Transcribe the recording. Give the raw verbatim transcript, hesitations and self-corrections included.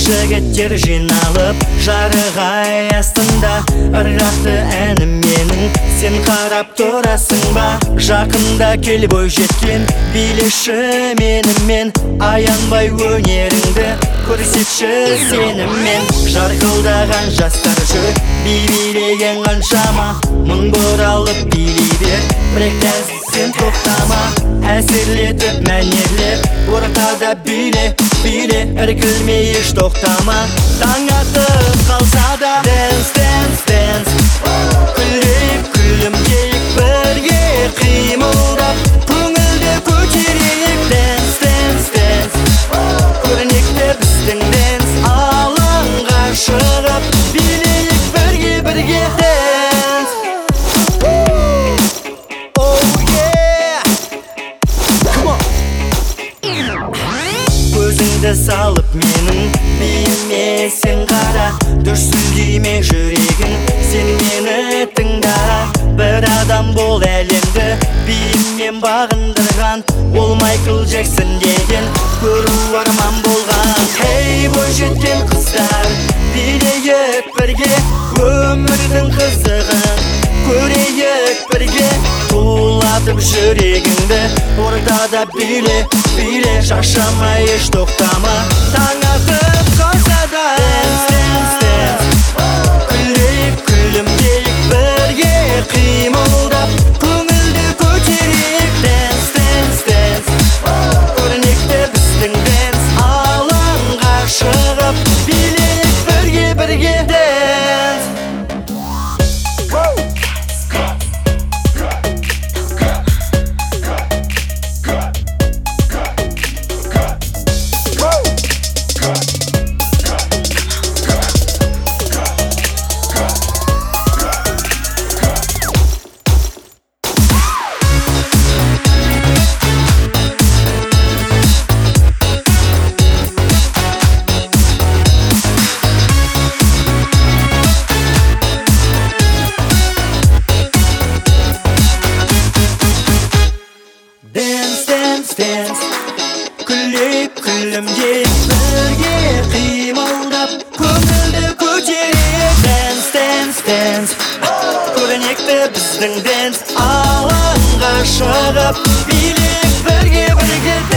жігіттер жиналып жарығай астында ырғақты әнім менің, сен қарап тұрасың ба? Жақында кел бойжеткен билеші менімен, аянбай өнеріңді көрсетші сеніммен. Жарқылдаған жастар жүр, би билеген қаншама, мың бұралып билей бер, бірек сен тоқтама. Әсерлетіп мәнерлеп ортада биле, биле, іркілмей еш тоқтама. Таң атып қалса да dance, dance, dance, күлейік, күлімдейік, бірге қимылдап, көңілді көтерейік. Dance, dance, dance, көрнекті біздің dance, алаңға шығып билейік, бірге, бірге dance. Oh yeah, come on. Көзіңді салып менің биіме сен қара, дүрсілдейме жүрегің, сен мені тыңда. Бір адам бол әлемді биіммен бағындырған, ол Майкл Джексон деген көру арман болған. Хей бойжеткен қыздар, билейік бірге, өмірдің қызығын көрейік бірге. Тулатып жүрегіңді ортада биле, биле, шаршамай еш тоқтама. Таң атып қалса да dance, dance, dance, күлейік, күлімдейік, бірге қимылдап, көңілді көтерейік. Dance, dance, dance, көрнекті біздің dance, алаңға шығып билейік, бірге, бірге dance. Dance, dance, dance, күлейік, күлімдейік, бірге қимылдап, көңілді көтерейік. Dance, dance, dance, көрнекті біздің dance, алаңға шығып билейік, бірге, бірге